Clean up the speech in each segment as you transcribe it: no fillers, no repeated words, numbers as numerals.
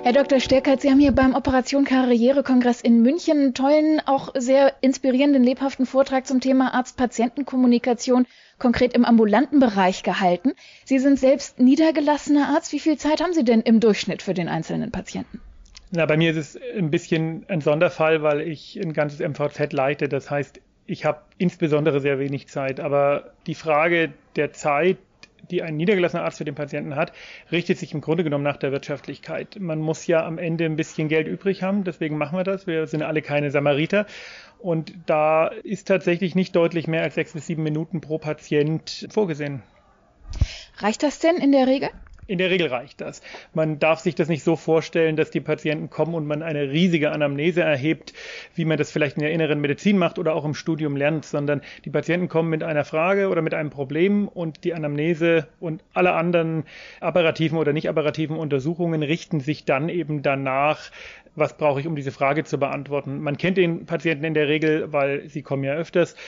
Herr Dr. Sterkert, Sie haben hier beim Operation Karriere-Kongress in München einen tollen, auch sehr inspirierenden, lebhaften Vortrag zum Thema Arzt-Patienten-Kommunikation, konkret im ambulanten Bereich gehalten. Sie sind selbst niedergelassener Arzt. Wie viel Zeit haben Sie denn im Durchschnitt für den einzelnen Patienten? Bei mir ist es ein bisschen ein Sonderfall, weil ich ein ganzes MVZ leite. Das heißt, ich habe insbesondere sehr wenig Zeit. Aber die Frage der Zeit, die ein niedergelassener Arzt für den Patienten hat, richtet sich im Grunde genommen nach der Wirtschaftlichkeit. Man muss ja am Ende ein bisschen Geld übrig haben, deswegen machen wir das. Wir sind alle keine Samariter. Und da ist tatsächlich nicht deutlich mehr als 6 bis 7 Minuten pro Patient vorgesehen. Reicht das denn in der Regel? In der Regel reicht das. Man darf sich das nicht so vorstellen, dass die Patienten kommen und man eine riesige Anamnese erhebt, wie man das vielleicht in der inneren Medizin macht oder auch im Studium lernt, sondern die Patienten kommen mit einer Frage oder mit einem Problem und die Anamnese und alle anderen apparativen oder nicht apparativen Untersuchungen richten sich dann eben danach, was brauche ich, um diese Frage zu beantworten. Man kennt den Patienten in der Regel, weil sie kommen ja öfters.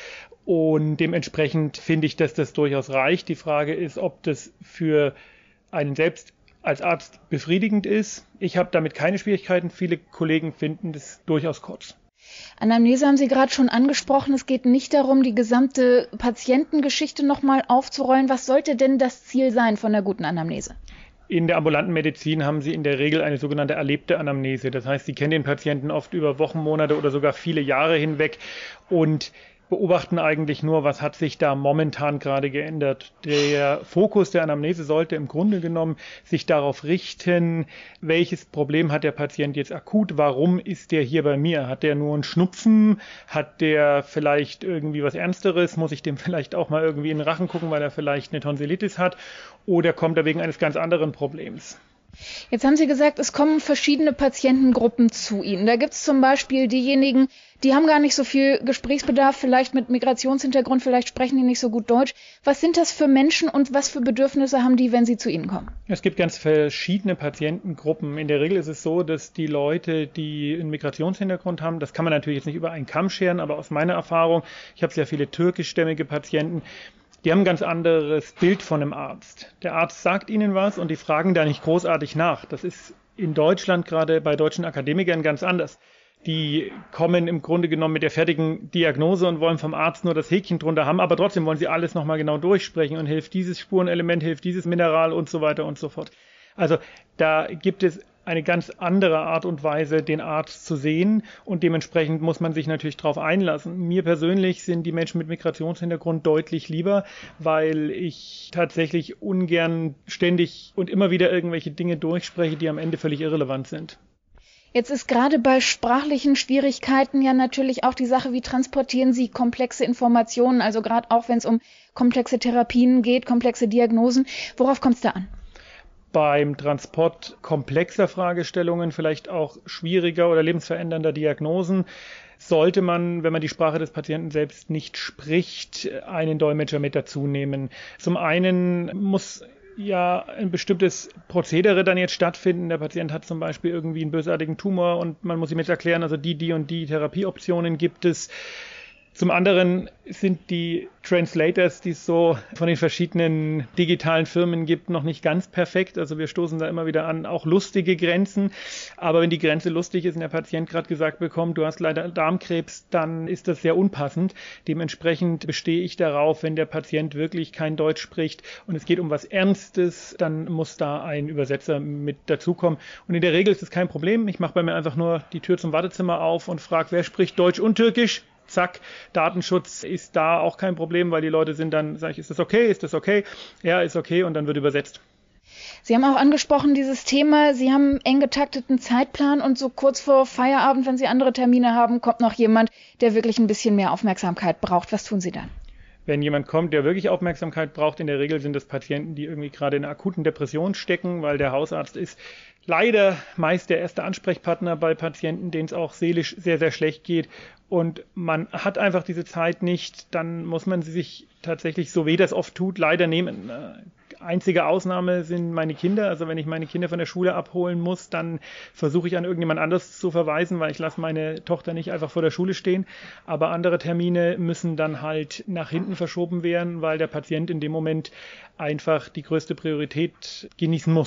Und dementsprechend finde ich, dass das durchaus reicht. Die Frage ist, ob das für einen selbst als Arzt befriedigend ist. Ich habe damit keine Schwierigkeiten. Viele Kollegen finden das durchaus kurz. Anamnese haben Sie gerade schon angesprochen. Es geht nicht darum, die gesamte Patientengeschichte nochmal aufzurollen. Was sollte denn das Ziel sein von der guten Anamnese? In der ambulanten Medizin haben Sie in der Regel eine sogenannte erlebte Anamnese. Das heißt, Sie kennen den Patienten oft über Wochen, Monate oder sogar viele Jahre hinweg und beobachten eigentlich nur, was hat sich da momentan gerade geändert. Der Fokus der Anamnese sollte im Grunde genommen sich darauf richten, welches Problem hat der Patient jetzt akut, warum ist der hier bei mir? Hat der nur einen Schnupfen? Hat der vielleicht irgendwie was Ernsteres? Muss ich dem vielleicht auch mal irgendwie in den Rachen gucken, weil er vielleicht eine Tonsillitis hat? Oder kommt er wegen eines ganz anderen Problems? Jetzt haben Sie gesagt, es kommen verschiedene Patientengruppen zu Ihnen. Da gibt es zum Beispiel diejenigen, die haben gar nicht so viel Gesprächsbedarf, vielleicht mit Migrationshintergrund, vielleicht sprechen die nicht so gut Deutsch. Was sind das für Menschen und was für Bedürfnisse haben die, wenn sie zu Ihnen kommen? Es gibt ganz verschiedene Patientengruppen. In der Regel ist es so, dass die Leute, die einen Migrationshintergrund haben, das kann man natürlich jetzt nicht über einen Kamm scheren, aber aus meiner Erfahrung, ich habe sehr viele türkischstämmige Patienten, die haben ein ganz anderes Bild von einem Arzt. Der Arzt sagt ihnen was und die fragen da nicht großartig nach. Das ist in Deutschland gerade bei deutschen Akademikern ganz anders. Die kommen im Grunde genommen mit der fertigen Diagnose und wollen vom Arzt nur das Häkchen drunter haben, aber trotzdem wollen sie alles nochmal genau durchsprechen und hilft dieses Spurenelement, hilft dieses Mineral und so weiter und so fort. Also da gibt es eine ganz andere Art und Weise, den Arzt zu sehen und dementsprechend muss man sich natürlich darauf einlassen. Mir persönlich sind die Menschen mit Migrationshintergrund deutlich lieber, weil ich tatsächlich ungern ständig und immer wieder irgendwelche Dinge durchspreche, die am Ende völlig irrelevant sind. Jetzt ist gerade bei sprachlichen Schwierigkeiten ja natürlich auch die Sache, wie transportieren Sie komplexe Informationen, also gerade auch wenn es um komplexe Therapien geht, komplexe Diagnosen. Worauf kommt es da an? Beim Transport komplexer Fragestellungen, vielleicht auch schwieriger oder lebensverändernder Diagnosen, sollte man, wenn man die Sprache des Patienten selbst nicht spricht, einen Dolmetscher mit dazu nehmen. Zum einen muss ja ein bestimmtes Prozedere dann jetzt stattfinden. Der Patient hat zum Beispiel irgendwie einen bösartigen Tumor und man muss ihm jetzt erklären, also die und die Therapieoptionen gibt es. Zum anderen sind die Translators, die es so von den verschiedenen digitalen Firmen gibt, noch nicht ganz perfekt. Also wir stoßen da immer wieder an auch lustige Grenzen. Aber wenn die Grenze lustig ist und der Patient gerade gesagt bekommt, du hast leider Darmkrebs, dann ist das sehr unpassend. Dementsprechend bestehe ich darauf, wenn der Patient wirklich kein Deutsch spricht und es geht um was Ernstes, dann muss da ein Übersetzer mit dazukommen. Und in der Regel ist es kein Problem. Ich mache bei mir einfach nur die Tür zum Wartezimmer auf und frage, wer spricht Deutsch und Türkisch? Zack, Datenschutz ist da auch kein Problem, weil die Leute sind dann, sage ich, ist das okay, ist das okay? Ja, ist okay und dann wird übersetzt. Sie haben auch angesprochen, dieses Thema, Sie haben einen eng getakteten Zeitplan und so kurz vor Feierabend, wenn Sie andere Termine haben, kommt noch jemand, der wirklich ein bisschen mehr Aufmerksamkeit braucht. Was tun Sie dann? Wenn jemand kommt, der wirklich Aufmerksamkeit braucht, in der Regel sind das Patienten, die irgendwie gerade in einer akuten Depression stecken, weil der Hausarzt ist leider meist der erste Ansprechpartner bei Patienten, denen es auch seelisch sehr, sehr schlecht geht. Und man hat einfach diese Zeit nicht, dann muss man sie sich tatsächlich, so weh das oft tut, leider nehmen. Einzige Ausnahme sind meine Kinder. Also wenn ich meine Kinder von der Schule abholen muss, dann versuche ich an irgendjemand anderes zu verweisen, weil ich lasse meine Tochter nicht einfach vor der Schule stehen. Aber andere Termine müssen dann halt nach hinten verschoben werden, weil der Patient in dem Moment einfach die größte Priorität genießen muss.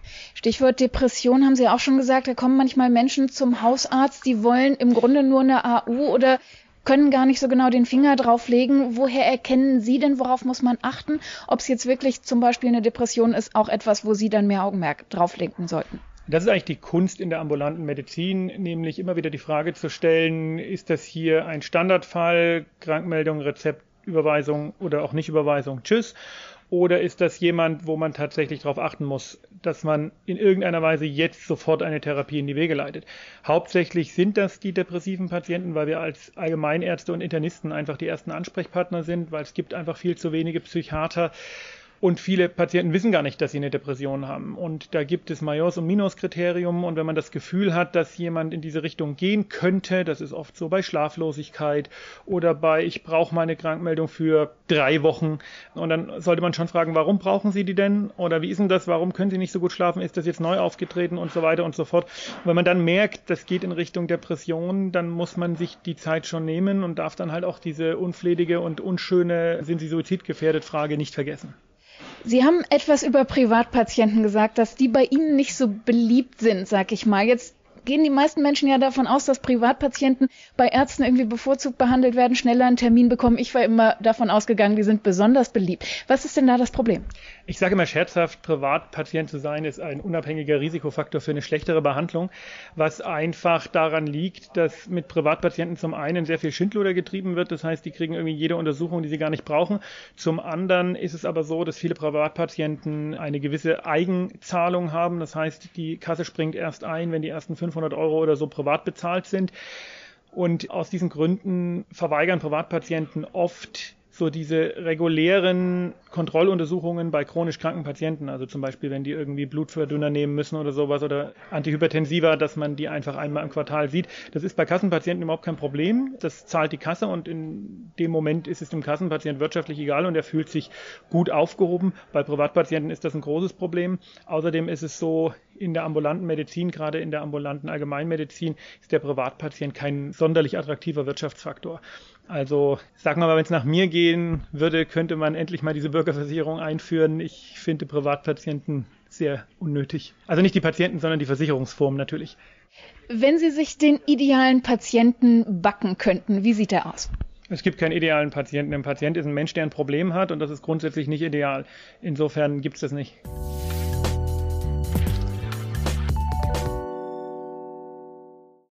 Stichwort Depression haben Sie auch schon gesagt, da kommen manchmal Menschen zum Hausarzt, die wollen im Grunde nur eine AU oder können gar nicht so genau den Finger drauflegen. Woher erkennen Sie denn, worauf muss man achten? Ob es jetzt wirklich zum Beispiel eine Depression ist, auch etwas, wo Sie dann mehr Augenmerk drauflegen sollten? Das ist eigentlich die Kunst in der ambulanten Medizin, nämlich immer wieder die Frage zu stellen, ist das hier ein Standardfall, Krankmeldung, Rezept, Überweisung oder auch nicht Überweisung, tschüss. Oder ist das jemand, wo man tatsächlich darauf achten muss, dass man in irgendeiner Weise jetzt sofort eine Therapie in die Wege leitet? Hauptsächlich sind das die depressiven Patienten, weil wir als Allgemeinärzte und Internisten einfach die ersten Ansprechpartner sind, weil es gibt einfach viel zu wenige Psychiater. Und viele Patienten wissen gar nicht, dass sie eine Depression haben. Und da gibt es Majors- und Minors-Kriterium. Und wenn man das Gefühl hat, dass jemand in diese Richtung gehen könnte, das ist oft so bei Schlaflosigkeit oder bei ich brauche meine Krankmeldung für 3 Wochen. Und dann sollte man schon fragen, warum brauchen Sie die denn? Oder wie ist denn das? Warum können Sie nicht so gut schlafen? Ist das jetzt neu aufgetreten und so weiter und so fort? Und wenn man dann merkt, das geht in Richtung Depression, dann muss man sich die Zeit schon nehmen und darf dann halt auch diese unflätige und unschöne, sind Sie suizidgefährdet Frage nicht vergessen. Sie haben etwas über Privatpatienten gesagt, dass die bei Ihnen nicht so beliebt sind, sag ich mal. Jetzt gehen die meisten Menschen ja davon aus, dass Privatpatienten bei Ärzten irgendwie bevorzugt behandelt werden, schneller einen Termin bekommen. Ich war immer davon ausgegangen, die sind besonders beliebt. Was ist denn da das Problem? Ich sage immer scherzhaft, Privatpatient zu sein ist ein unabhängiger Risikofaktor für eine schlechtere Behandlung, was einfach daran liegt, dass mit Privatpatienten zum einen sehr viel Schindluder getrieben wird. Das heißt, die kriegen irgendwie jede Untersuchung, die sie gar nicht brauchen. Zum anderen ist es aber so, dass viele Privatpatienten eine gewisse Eigenzahlung haben. Das heißt, die Kasse springt erst ein, wenn die ersten 500 € oder so privat bezahlt sind. Und aus diesen Gründen verweigern Privatpatienten oft so diese regulären Kontrolluntersuchungen bei chronisch kranken Patienten, also zum Beispiel, wenn die irgendwie Blutverdünner nehmen müssen oder sowas oder Antihypertensiva, dass man die einfach einmal im Quartal sieht. Das ist bei Kassenpatienten überhaupt kein Problem. Das zahlt die Kasse und in dem Moment ist es dem Kassenpatient wirtschaftlich egal und er fühlt sich gut aufgehoben. Bei Privatpatienten ist das ein großes Problem. Außerdem ist es so, in der ambulanten Medizin, gerade in der ambulanten Allgemeinmedizin, ist der Privatpatient kein sonderlich attraktiver Wirtschaftsfaktor. Also, sagen wir mal, wenn es nach mir gehen würde, könnte man endlich mal diese Bürgerversicherung einführen. Ich finde Privatpatienten sehr unnötig. Also nicht die Patienten, sondern die Versicherungsform natürlich. Wenn Sie sich den idealen Patienten backen könnten, wie sieht er aus? Es gibt keinen idealen Patienten. Ein Patient ist ein Mensch, der ein Problem hat und das ist grundsätzlich nicht ideal. Insofern gibt es das nicht.